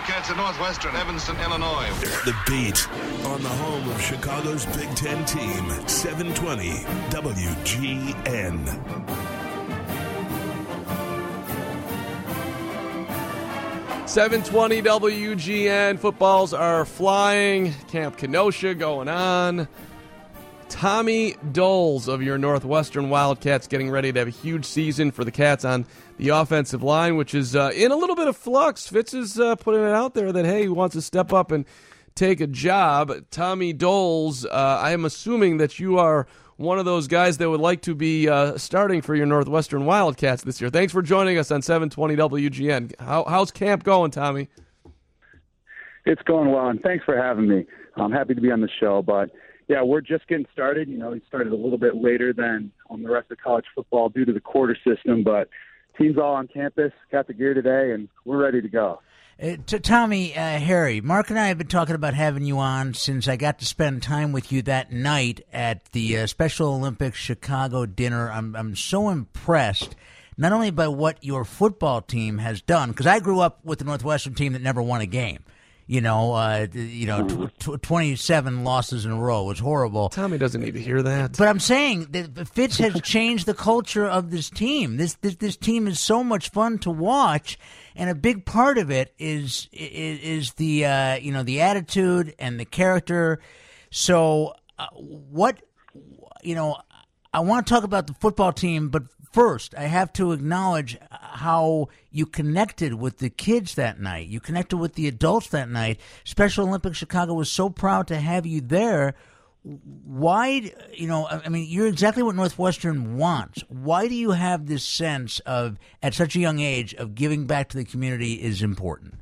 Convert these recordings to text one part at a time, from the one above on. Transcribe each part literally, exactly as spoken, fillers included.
Wildcats at Northwestern, Evanston, Illinois. The Beat on the home of Chicago's Big Ten team, seven twenty W G N. seven twenty W G N. Footballs are flying. Camp Kenosha going on. Tommy Doles of your Northwestern Wildcats getting ready to have a huge season for the Cats on the offensive line, which is uh, in a little bit of flux. Fitz is uh, putting it out there that, hey, he wants to step up and take a job. Tommy Doles, uh, I am assuming that you are one of those guys that would like to be uh, starting for your Northwestern Wildcats this year. Thanks for joining us on seven twenty W G N. How, how's camp going, Tommy? It's going well, and thanks for having me. I'm happy to be on the show, but yeah, we're just getting started. You know, we started a little bit later than on the rest of college football due to the quarter system, but team's all on campus, got the gear today, and we're ready to go. Uh, to Tommy, uh, Harry, Mark and I have been talking about having you on since I got to spend time with you that night at the uh, Special Olympics Chicago dinner. I'm I'm so impressed, not only by what your football team has done, because I grew up with the Northwestern team that never won a game. You know, uh, you know, tw- tw- twenty-seven losses in a row was horrible. Tommy doesn't need to hear that. But I'm saying that Fitz has changed the culture of this team. This, this this team is so much fun to watch, and a big part of it is is, is the uh, you know the attitude and the character. So, uh, what you know, I want to talk about the football team, but first, I have to acknowledge how you connected with the kids that night. You connected with the adults that night. Special Olympics Chicago was so proud to have you there. Why, you know, I mean, you're exactly what Northwestern wants. Why do you have this sense of, at such a young age, of giving back to the community is important?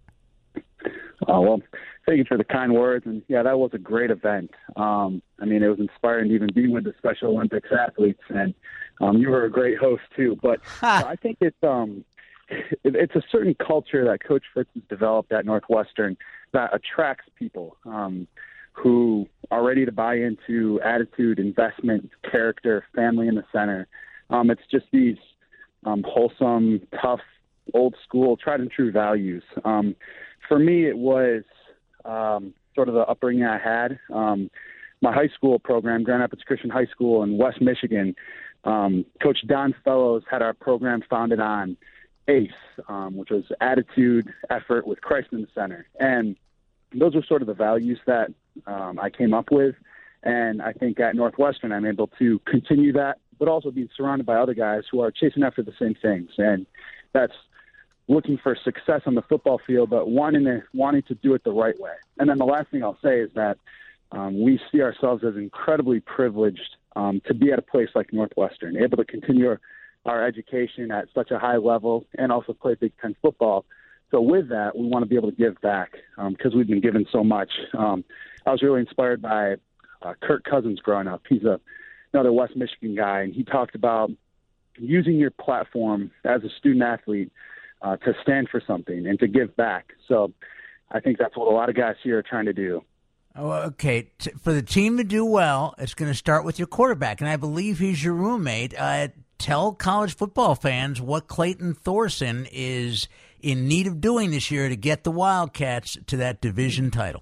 Oh, well, thank you for the kind words. And, yeah, that was a great event. Um, I mean, it was inspiring to even be with the Special Olympics athletes. And um, you were a great host, too. But I think it's um, it, it's a certain culture that Coach Fitz has developed at Northwestern that attracts people um, who are ready to buy into attitude, investment, character, family in the center. Um, it's just these um, wholesome, tough, old-school, tried-and-true values. Um, for me, it was um, sort of the upbringing I had. Um, my high school program, Grand Rapids Christian High School in West Michigan, um, Coach Don Fellows had our program founded on ACE, um, which was attitude, effort with Christ in the center. And those were sort of the values that um, I came up with. And I think at Northwestern, I'm able to continue that, but also being surrounded by other guys who are chasing after the same things. And that's looking for success on the football field, but wanting to wanting to do it the right way. And then the last thing I'll say is that um, we see ourselves as incredibly privileged um, to be at a place like Northwestern, able to continue our, our education at such a high level and also play Big Ten football. So with that, we want to be able to give back because um, we've been given so much. Um, I was really inspired by uh, Kirk Cousins growing up. He's a, another West Michigan guy, and he talked about using your platform as a student athlete Uh, to stand for something and to give back. So I think that's what a lot of guys here are trying to do. Oh, okay. T- for the team to do well, it's going to start with your quarterback, and I believe he's your roommate. Uh, tell college football fans what Clayton Thorson is in need of doing this year to get the Wildcats to that division title.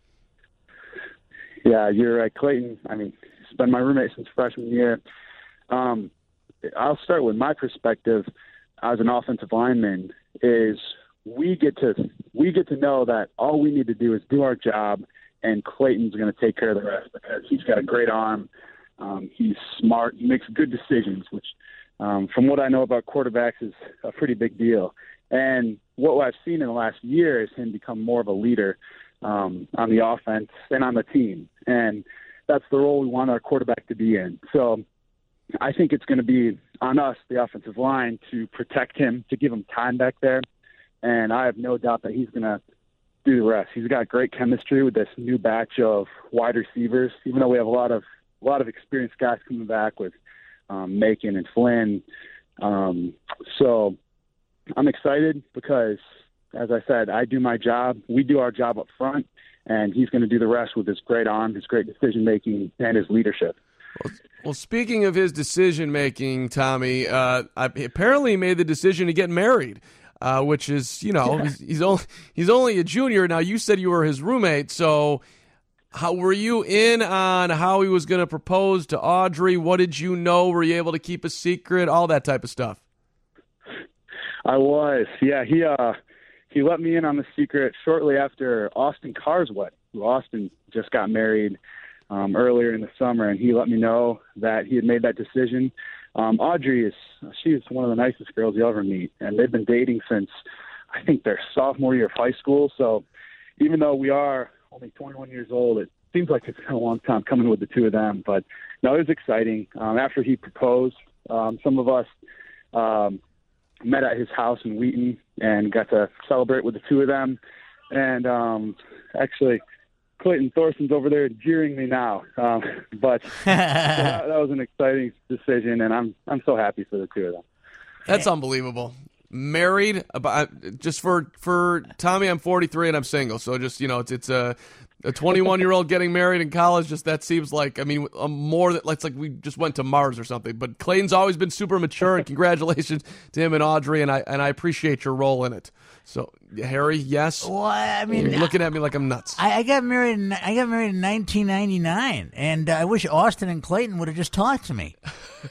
Yeah, you're right. Clayton, I mean, he's been my roommate since freshman year. Um, I'll start with my perspective as an offensive lineman is we get to we get to know that all we need to do is do our job, and Clayton's going to take care of the rest because he's got a great arm. Um, he's smart. He makes good decisions, which um, from what I know about quarterbacks is a pretty big deal. And what I've seen in the last year is him become more of a leader um, on the offense and on the team. And that's the role we want our quarterback to be in. So I think it's going to be on us, the offensive line, to protect him, to give him time back there. And I have no doubt that he's going to do the rest. He's got great chemistry with this new batch of wide receivers, even though we have a lot of a lot of experienced guys coming back with um, Macon and Flynn. Um, so I'm excited because, as I said, I do my job. We do our job up front, and he's going to do the rest with his great arm, his great decision-making, and his leadership. Well, well, speaking of his decision-making, Tommy, uh, I apparently made the decision to get married. uh, which is, you know, he's, he's only he's only a junior. Now, you said you were his roommate, so how were you in on how he was going to propose to Audrey? What did you know? Were you able to keep a secret? All that type of stuff. I was, yeah. He uh, he let me in on the secret shortly after Austin Carr's wedding. Austin just got married um, earlier in the summer, and he let me know that he had made that decision. Um, Audrey is she's one of the nicest girls you'll ever meet, and they've been dating since I think their sophomore year of high school. So even though we are only twenty-one years old, it seems like it's been a long time coming with the two of them. But no, it was exciting. Um, after he proposed, um, some of us um, met at his house in Wheaton and got to celebrate with the two of them. And um, actually, Clayton Thorson's over there jeering me now. Um, but so that, that was an exciting decision, and I'm I'm so happy for the two of them. That's unbelievable. Married, about just for for Tommy, I'm forty-three and I'm single. So just, you know, it's it's a a twenty-one year old getting married in college. Just that seems like, I mean, um, more that it's like we just went to Mars or something. But Clayton's always been super mature, and congratulations to him and Audrey, and I and I appreciate your role in it. So Harry, yes. Well, I mean, you're looking at me like I'm nuts. I, I got married. In, I got married in nineteen ninety-nine, and uh, I wish Austin and Clayton would have just talked to me.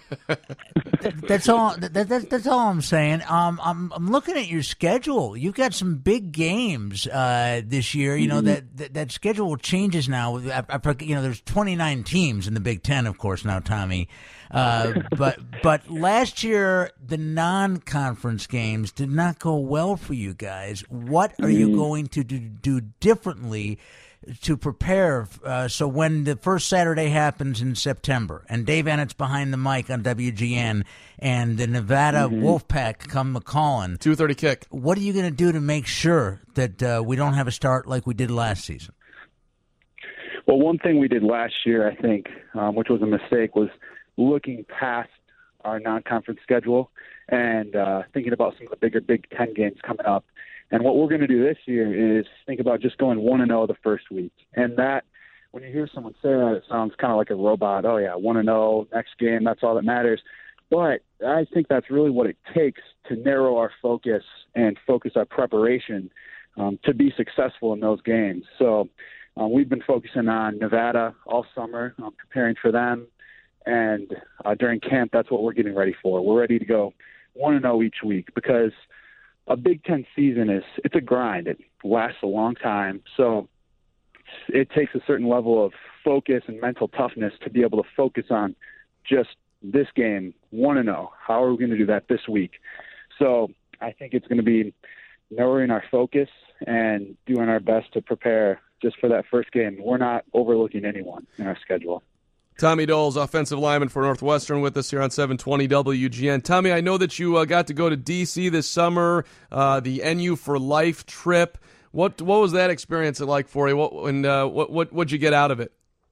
that, that's all. That, that, that's all I'm saying. Um, I'm I'm looking at your schedule. You've got some big games uh, this year. You know, mm-hmm. that, that that schedule changes now. I, I, you know, there's twenty-nine teams in the Big Ten, of course, now, Tommy. Uh, but but last year the non-conference games did not go well for you guys. What are you going to do, do differently to prepare? Uh, so when the first Saturday happens in September, and Dave Ennett's behind the mic on W G N, and the Nevada mm-hmm. Wolfpack come McCollin, two thirty kick. What are you going to do to make sure that uh, we don't have a start like we did last season? Well, one thing we did last year, I think, um, which was a mistake, was looking past our non-conference schedule and uh, thinking about some of the bigger Big Ten games coming up. And what we're going to do this year is think about just going one and zero the first week. And that, when you hear someone say that, it sounds kind of like a robot. Oh yeah, one and zero next game. That's all that matters. But I think that's really what it takes to narrow our focus and focus our preparation um, to be successful in those games. So um, we've been focusing on Nevada all summer, um, preparing for them. And uh, during camp, that's what we're getting ready for. We're ready to go one and zero each week because a Big Ten season is it's a grind. It lasts a long time, so it takes a certain level of focus and mental toughness to be able to focus on just this game, one and zero. How are we going to do that this week? So I think it's going to be narrowing our focus and doing our best to prepare just for that first game. We're not overlooking anyone in our schedule. Tommy Doles, offensive lineman for Northwestern, with us here on seven twenty W G N. Tommy, I know that you uh, got to go to D C this summer, uh, the N U for Life trip. What what was that experience like for you? What and uh, what what what'd you get out of it?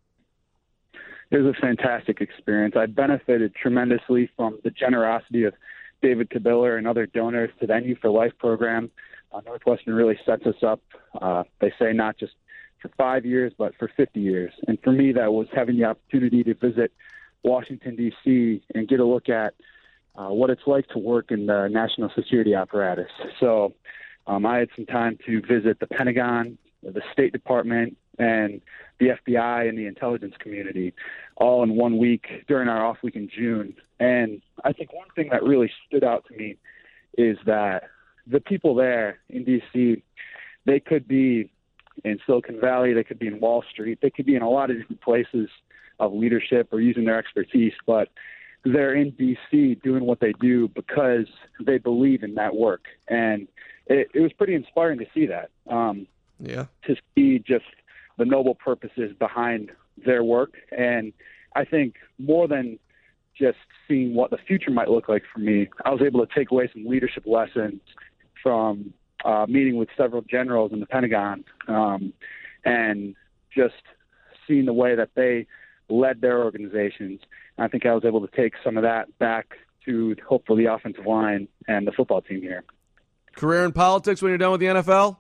It was a fantastic experience. I benefited tremendously from the generosity of David Kabiller and other donors to the N U for Life program. Uh, Northwestern really sets us up. Uh, they say not just for five years, but for fifty years. And for me, that was having the opportunity to visit Washington, D C and get a look at uh, what it's like to work in the national security apparatus. So um, I had some time to visit the Pentagon, the State Department, and the F B I and the intelligence community all in one week during our off week in June. And I think one thing that really stood out to me is that the people there in D C, they could be in Silicon Valley, they could be in Wall Street, they could be in a lot of different places of leadership or using their expertise, but they're in D C doing what they do because they believe in that work. And it, it was pretty inspiring to see that, um, yeah, to see just the noble purposes behind their work. And I think more than just seeing what the future might look like for me, I was able to take away some leadership lessons from Uh, meeting with several generals in the Pentagon um, and just seeing the way that they led their organizations. I think I was able to take some of that back to hopefully the offensive line and the football team here. Career in politics when you're done with the N F L?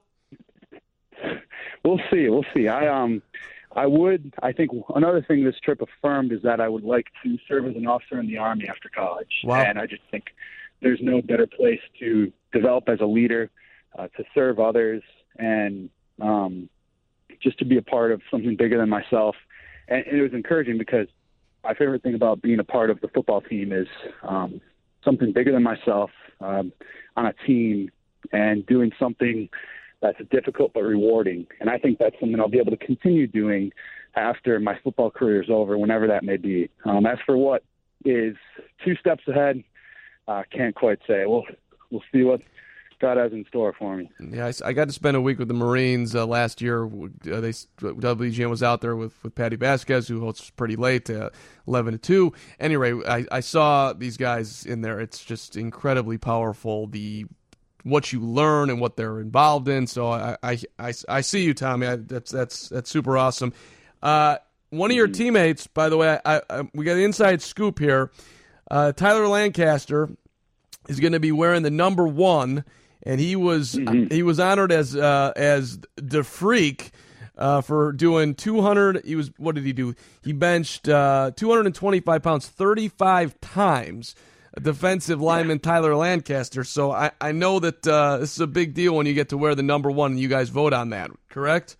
We'll see. We'll see. I um, I would. I think another thing this trip affirmed is that I would like to serve as an officer in the Army after college. Wow. And I just think there's no better place to develop as a leader, uh, to serve others, and um, just to be a part of something bigger than myself. And, and it was encouraging because my favorite thing about being a part of the football team is um, something bigger than myself um, on a team and doing something that's difficult but rewarding. And I think that's something I'll be able to continue doing after my football career is over, whenever that may be. Um, as for what is two steps ahead, I uh, can't quite say. We'll, we'll see what God has in store for me. Yeah, I, I got to spend a week with the Marines uh, last year. Uh, they W G N was out there with, with Patty Vasquez, who hosts pretty late, uh, eleven to two. Anyway, I, I saw these guys in there. It's just incredibly powerful, the what you learn and what they're involved in. So I I, I, I see you, Tommy. I, that's that's that's super awesome. Uh, one of your teammates, by the way, I, I, we got an inside scoop here. Uh, Tyler Lancaster is going to be wearing the number one, and he was mm-hmm. he was honored as uh, as the Freak uh, for doing two hundred. He was what did he do? He benched uh, two hundred twenty-five pounds thirty-five times. Defensive lineman Tyler Lancaster. So I, I know that uh, this is a big deal when you get to wear the number one, and you guys vote on that. Correct?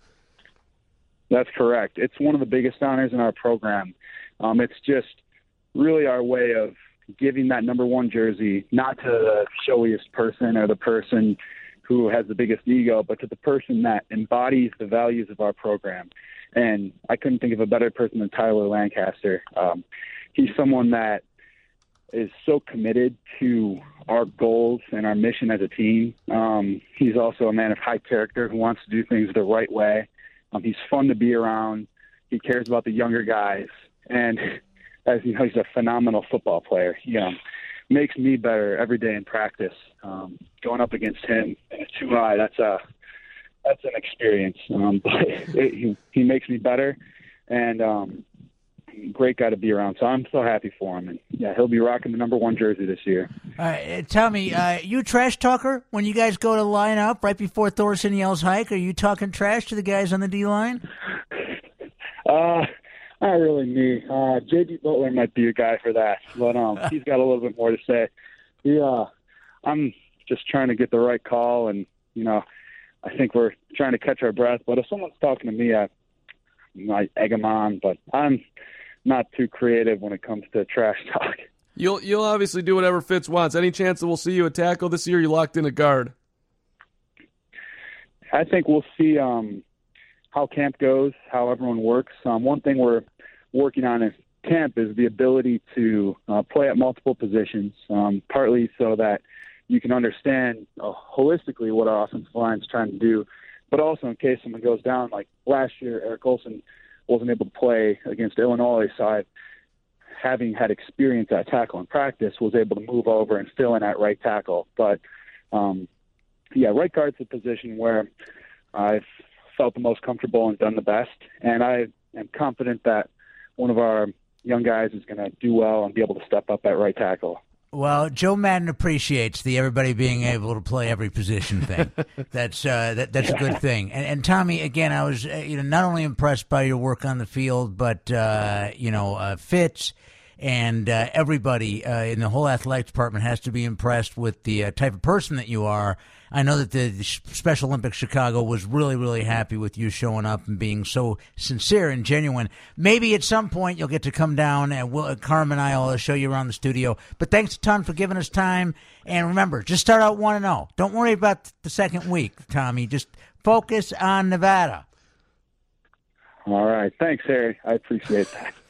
That's correct. It's one of the biggest honors in our program. Um, it's just really our way of giving that number one jersey, not to the showiest person or the person who has the biggest ego, but to the person that embodies the values of our program. And I couldn't think of a better person than Tyler Lancaster. Um, he's someone that is so committed to our goals and our mission as a team. Um, he's also a man of high character who wants to do things the right way. Um, he's fun to be around. He cares about the younger guys. And as you know, he's a phenomenal football player. He um, makes me better every day in practice. Um, going up against him in a two eye, that's a that's an experience. Um, but it, he he makes me better, and um, great guy to be around. So I'm so happy for him. And yeah, he'll be rocking the number one jersey this year. All right, tell me, uh, you trash talker when you guys go to line up right before Thorson yells hike? Are you talking trash to the guys on the D line? Uh. Not really me. Uh, J D Butler might be a guy for that, but um, he's got a little bit more to say. Yeah, I'm just trying to get the right call, and you know, I think we're trying to catch our breath. But if someone's talking to me, I, you know, I egg them on. But I'm not too creative when it comes to trash talk. You'll you'll obviously do whatever Fitz wants. Any chance that we'll see you at tackle this year? You locked in a guard? I think we'll see. Um, how camp goes, how everyone works. Um, one thing we're working on in camp is the ability to uh, play at multiple positions, um, partly so that you can understand uh, holistically what our offensive line is trying to do, but also in case someone goes down. Like last year, Eric Olson wasn't able to play against Illinois, so I, having had experience at tackle in practice, was able to move over and fill in at right tackle. But, um, yeah, right guard's a position where I've felt the most comfortable and done the best. And I am confident that one of our young guys is going to do well and be able to step up at right tackle. Well, Joe Madden appreciates the everybody being able to play every position thing. That's uh, that, that's a good thing. And, and Tommy, again, I was uh, you know not only impressed by your work on the field, but uh, you know uh, Fitz and uh, everybody uh, in the whole athletic department has to be impressed with the uh, type of person that you are. I know that the Special Olympics Chicago was really, really happy with you showing up and being so sincere and genuine. Maybe at some point you'll get to come down and we'll, Carmen and I will show you around the studio. But thanks a ton for giving us time. And remember, just start out one and oh. Don't worry about the second week, Tommy. Just focus on Nevada. All right. Thanks, Harry. I appreciate that.